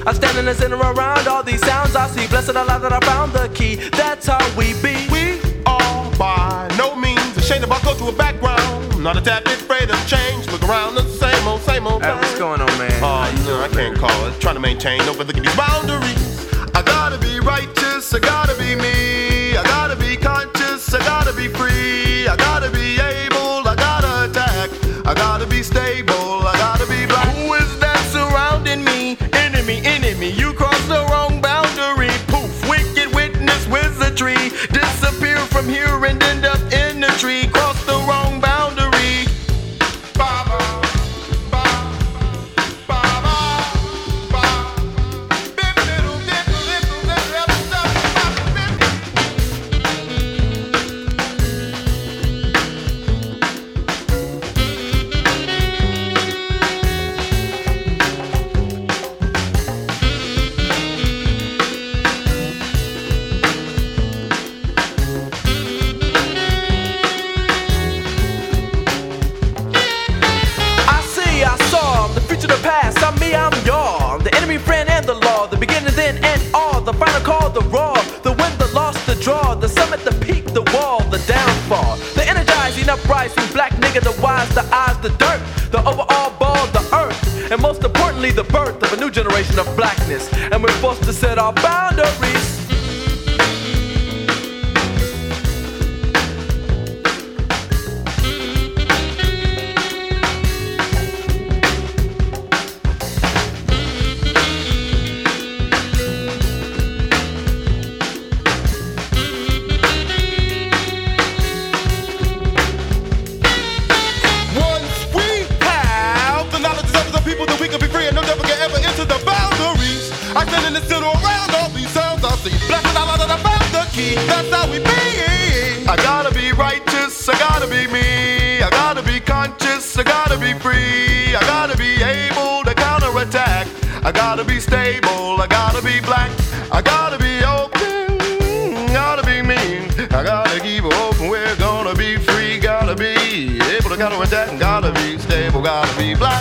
I stand in the center around all these sounds I see. Blessed Allah that I found the key. That's how we be. We are by no means ashamed of our cultural background. Not a tad bit afraid of change. Look around, the same old thing. What's going on, man? Oh, no, I can't call it. Trying to maintain, overlooking these boundaries. I gotta be righteous, I gotta be me. I gotta be conscious, I gotta be free. I gotta be able, I gotta attack. I gotta be stable, I gotta be black. Who is that surrounding me? Enemy, you crossed the wrong boundary. Poof, wicked witness wizardry. Disappear from here and end up in the tree. Cross the wrong boundary. I'm y'all, the enemy, friend, and the law. The beginning, then, and all. The final call, the raw. The win, the loss, the draw. The summit, the peak, the wall, the downfall. The energizing, uprising, black nigga, the wise, the eyes, the dirt. The overall ball, the earth. And most importantly, the birth of a new generation of blackness. And we're forced to set our boundaries. I stand in the center around all these sounds I see. Blessed Allah that I found the key. That's how we be. I gotta be righteous, I gotta be me. I gotta be conscious, I gotta be free. I gotta be able to counterattack. I gotta be stable, I gotta be black. I gotta